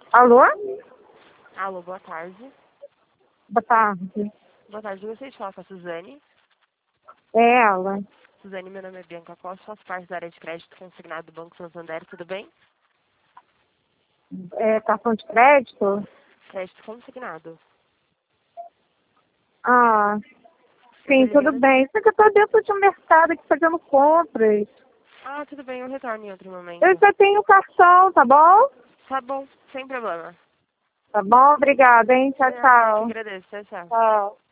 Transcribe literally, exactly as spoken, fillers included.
Alô? Alô, boa tarde. Boa tarde. Boa tarde, eu gostaria de falar com a Suzane. É ela. Suzane, meu nome é Bianca Costa, faço parte da área de crédito consignado do Banco Santander, tudo bem? É cartão de crédito? Crédito consignado. Ah, Eu tô sim, tudo ligando... bem. Só que eu tô dentro de um mercado aqui fazendo compras. Ah, tudo bem, eu retorno em outro Eu momento. já tenho cartão, tá bom? Tá bom, sem problema. Tá bom, obrigada, hein? Tchau, De nada, eu que tchau. agradeço. Tchau, tchau. Tchau.